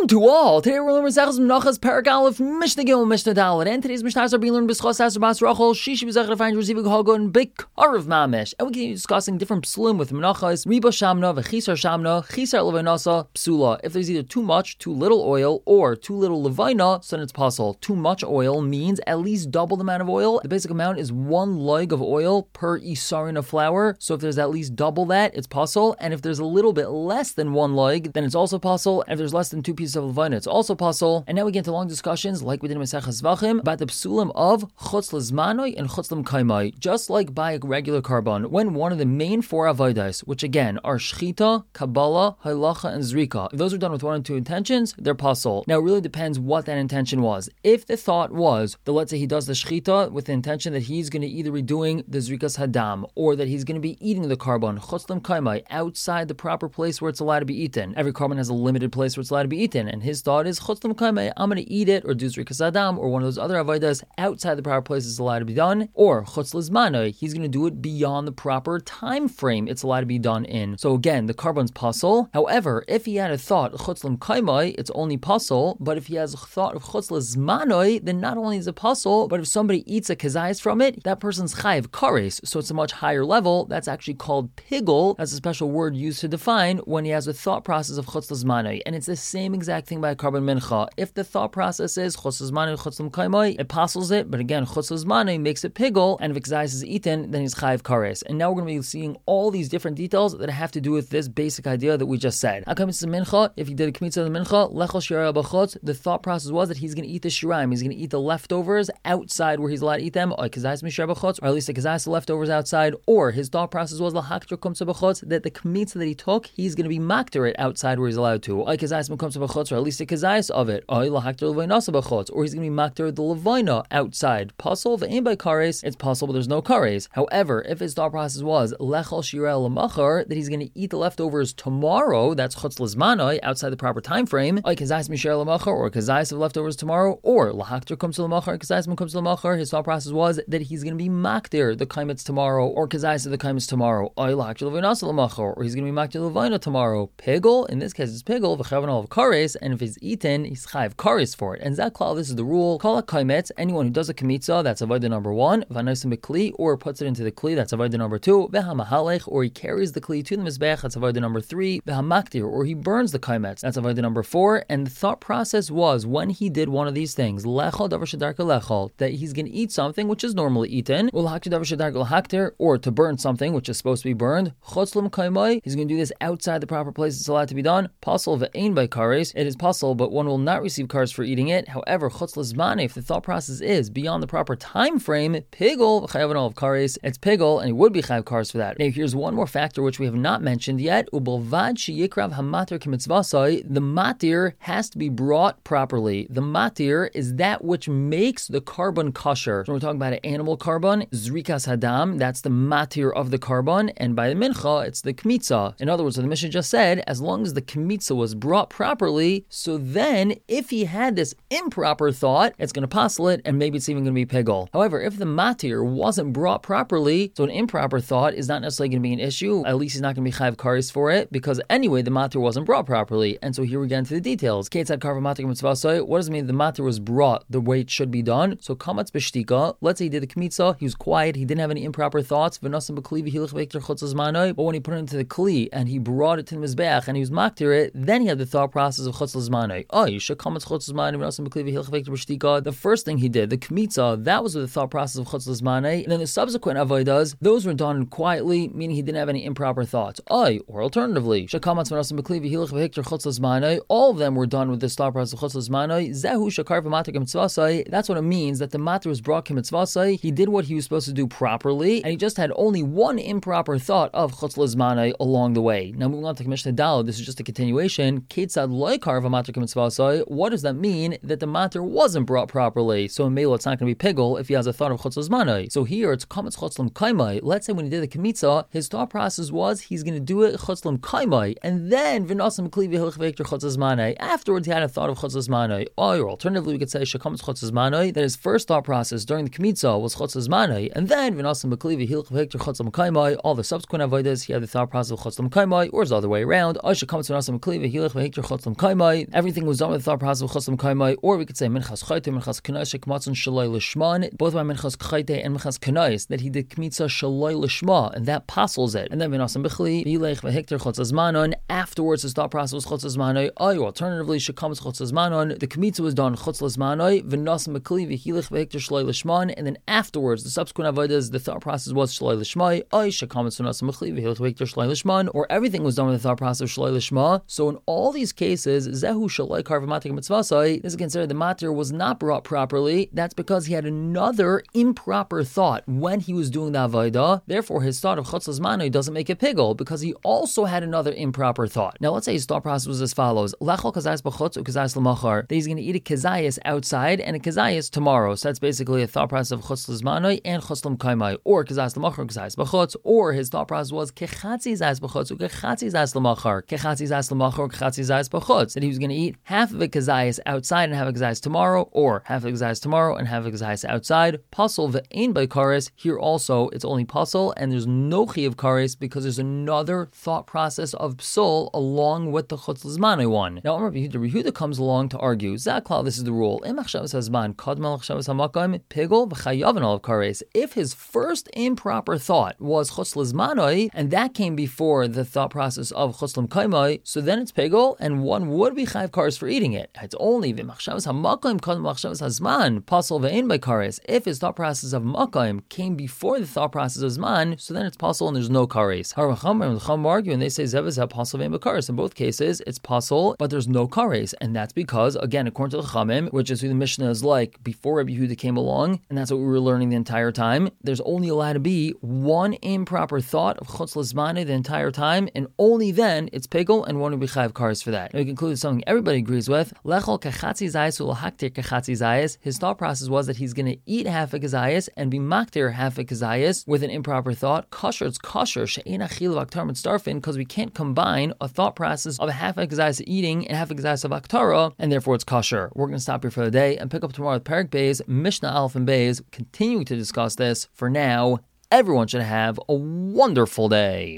Shalom to all. Today we're learning Mesechus Menachos Perek Aleph Mishnah Gimel Mishnah Dalet, and today's Mishnahs are being learned B'schos Aser Bas Rachel Shishi B'Zechar Find Receiving Hagon B'Karav Mamish, and we continue discussing different psulim with Menachos Riba Shamna V'Chisar Shamna Chisar Levaynasa Psula. If there's either too much, too little oil, or too little Levayna, so then it's possible. Too much oil means at least double the amount of oil. The basic amount is 1 leg of oil per isarin of flour. So if there's at least double that, it's possible. And if there's a little bit less than 1 leg, then it's also possible. And if there's less than 2 pieces of levayna, it's also possible. And now we get into long discussions, like we did in Maseches Zvachim, about the psulim of chutz lezmanoi and chutz l'mkaimai. Just like by a regular carbon, when one of the main 4 avodas, which again are shchita, kabbalah, halacha, and zrika, if those are done with 1 or 2 intentions, they're possible. Now it really depends what that intention was. If the thought was that, let's say he does the shchita with the intention that he's going to either be doing the zrikas hadam, or that he's going to be eating the carbon chutz l'mkaimai outside the proper place where it's allowed to be eaten. Every carbon has a limited place where it's allowed to be eaten, and his thought is chutz l'mkaimai, I'm going to eat it or do zrikas hadam or one of those other avodas outside the proper place it's allowed to be done, or chutz lezmanoi, he's going to do it beyond the proper time frame it's allowed to be done in. So again, the carbon's pasul. However, if he had a thought chutz l'mkaimai, it's only pasul. But if he has a thought of chutz lezmanoi, then not only is it pasul, but if somebody eats a kazayas from it, that person's chayiv kares. So it's a much higher level. That's actually called pigul. That's a special word used to define when he has a thought process of chutz lezmanoi. And it's the same exact thing by a carbon mincha. If the thought process is chutz lezmanoi, chutz l'mkaimai, it passes it. But again, chutz lezmanoi makes it pigul. And if kazayas is eaten, then he's chayiv kares. And now we're going to be seeing all these different details that have to do with this basic idea that we just said. How come it's a mincha? If he did a kmitza of the mincha, lechol shirah b'chutz, the thought process was that he's going to eat the shiraim. He's going to eat the leftovers outside where he's allowed to eat them, or kazayas mishra b'chutz, or at least the kazayas the leftovers outside. Or his thought process was lahakter kumsa b'chutz, that the kmitza that he took, he's going to be makter it outside where he's allowed to. Or kazayas kumsa b'chutz, or at least the kazayas of it. Or lahakter levaynasa b'chutz, or he's going to be makter the levayna outside. Pasul v'ain by kares, it's possible, but there's no kares. However, if his thought process was lechol shirah l'machar, that he's going to eat the leftovers tomorrow, that's chutz lezmanoi, outside the proper time frame, or kazayas mishra l'machar, or kazayas of leftovers tomorrow, or lahakter kumsa l'machar, kazayas kumsa l'machar, his thought process was that he's going to be makter the kaimets tomorrow, or kazayas of the kaimets tomorrow, or lahakter levaynasa l'machar, or he's going to be makter levayna tomorrow. Pigul, in this case it's pigul, v'chavanol of kares, and if he's eaten, he's chayiv kares for it. And zaklal, this is the rule. Kol ha'kaimetz, anyone who does a kamitza, that's avodah number 1, v'anosim b'kli, or puts it into the kli, that's avodah number 2, v'hamahalech, or he carries the kli to the mizbech, that's avodah number 3, v'hamaktir, or he burns the kaimetz, that's avodah number 4. And the thought process was, when he did one of these things, lechol davar shedarka lechol, that he's going to eat something which is normally eaten, ulhaktir davar shedarka l'haktir, or to burn something which is supposed to be burned, chutz l'mkaimai, he's going to do this outside the proper place it's allowed to be done, pasul v'ain by kares, it is pasul, but one will not receive kares for eating it. However, chutz lezmanoi, if the thought process is beyond the proper time frame, pigul v'chayavanol of kares, it's pigul, and he would be chayav kares for that. Now here's one more factor which we have not mentioned yet, ubalvad sheyikrav hamatir k'mitzvasai, the matir has to be brought properly. The matir is that which makes the carbon kosher. So we're talking about an animal carbon, zrikas hadam, that's the matir of the carbon, and by the mincha, it's the kmitza. In other words, what the Mishnah just said, as long as the kmitza was brought properly, so then if he had this improper thought, it's going to passel it, and maybe it's even going to be pigul. However, if the matir wasn't brought properly, so an improper thought is not necessarily going to be an issue, at least he's not going to be chayav kares for it, because anyway, the matir wasn't brought properly. And so here we get into the details. Ketzad karva matir mitzvasai, what does it mean the matir was brought the way it should be done? So kamatz b'shtika, let's say he did the kmitza, he was quiet, he didn't have any improper thoughts, v'nasim b'kli v'hilach v'ekter chutz lezmanoi, but when he put it into the kli, and he brought it to the mizbeach, and he was maktir it, then he had the thought process of chutz lezmanoi. Oh, you should kamatz chutz lezmanoi, v'nasim b'kli v'hilach v'ekter b'shtika. The first thing he did, the kmitza, that was with the thought process of chutz lezmanoi, and then the subsequent avodas, those were done quietly, meaning he didn't have any improper thoughts. Or alternatively, shakamatz v'nasim b'kli v'hilach v'ekter chutz lezmanoi, all of them were done with this thought process of chutz lezmanoi. Zehu shakar v'matir k'mitzvasai, that's what it means, that the matir was brought k'mitzvasai, he did what he was supposed to do properly, and he just had only one improper thought of chutz lezmanoi along the way. Now moving on to Mishnah Daled, this is just a continuation. Ketzad loikar v'matir k'mitzvasai, what does that mean that the matir wasn't brought properly? So in Mela it's not going to be pigul if he has a thought of chutz lezmanoi. So here it's kamatz chutz l'mkaimai. Let's say when he did the kmitza, his thought process was he's going to do it chutz l'mkaimai, and then v'nasim kli v'hilach v'ekter chutz lezmanoi. Afterwards he had a thought of chutz lezmanoi. Or alternatively we could say shekamatz chutz lezmanoi, that his first thought process during the kmitza was chutz lezmanoi, and then v'nasim b'kli v'hilach v'ekter chutz l'mkaimai, all the subsequent avodas he had the thought process of chutz l'mkaimai, or it's the other way around. Or shekamatz v'nasim b'kli v'hilach v'ekter chutz l'mkaimai, kaimai. Everything was done with the thought process of choslam kaimai, or we could say minchas chayte, minchas kanais, shekmatzon shaloi lishman, both by minchas chayte and minchas kanais, that he did kmitza shaloi lishma, and that passes it. And then v'nasam bichli, v'ilech v'hikter chotzas manon, afterwards his thought process was chotzas manoi, or alternatively, shekams chotzas manon, the kmitza was done chotzas manoi, v'nasam bichli, v'hilech v'hikter shaloi lishman, and then afterwards, the subsequent avodas, the thought process was shaloi lishmai, shekams v'nasam bichli, v'hilech v'hikter shaloi lishman, or everything was done with the thought process of shaloi lishma. So in all these cases, zehu shaloi karv matik mitzvasai, this is considered the matir was not brought properly. That's because he had another improper thought when he was doing the avodah. Therefore, his thought of chotzas manoi doesn't make a pigel because he also had another improper thought. Now, let's say his thought process was as follows: lechol kazayis b'chutz u kazayis l'machar. That he's going to eat a kazayis outside and a kazayis tomorrow. So that's basically a thought process of chutz l'manoi and chutz l'mkaimai, or kazayis l'machar, kazayis b'chutz. Or his thought process was kechatzi zayis b'chutz u kechatzi zayis l'machar, kechatzi zayis l'machar, kechatzi zayis b'chutz. That he was going to eat half of a kazayis outside and have a kazayis tomorrow, or half a kazayis tomorrow and have a kazayis outside. Pasal ve'ein by kares. Here also, it's only pasal, and there's no chi of kares because there's another thought process of psul along with the chutz l'zmanoi one. Now, Rabbi Yehuda comes along to argue, Zakla, this is the rule. If his first improper thought was chutz l'zmanoi, and that came before the thought process of chutz l'mkaimai, so then it's pigel, and one would be chayv kares for eating it. It's only v'machshavas hamakim kodem machshavas hazman pasal ve'ein by kares. If his thought process of makim came before the thought process of zman, so then it's pasal and there's no kares. Harvacham and Chum argue and they say zevaz have pasal ve'ein by kares. In both cases, it's pasal, but there's no kares, and that's because, again, according to the Chamim, which is who the Mishnah is like before Rabbi Yehuda came along, and that's what we were learning the entire time, there's only allowed to be one improper thought of chutz l'zmanoi the entire time, and only then it's pigel, and one would be chayv kares for that. Now we conclude something everybody agrees with. Lechol kechatzi zayis u'l'haktir kechatzi zayis. His thought process was that he's going to eat half a kazayis and be maktir half a kazayis with an improper thought. Kosher, it's kosher. She'ein achil v'aktar mitzdarfin, because we can't combine a thought process of a half a kazayis eating and half a kazayis of aktara, and therefore it's kosher. We're going to stop here for the day and pick up tomorrow with Perek Beis, Mishnah Aleph and Beis, continuing to discuss this. For now, everyone should have a wonderful day.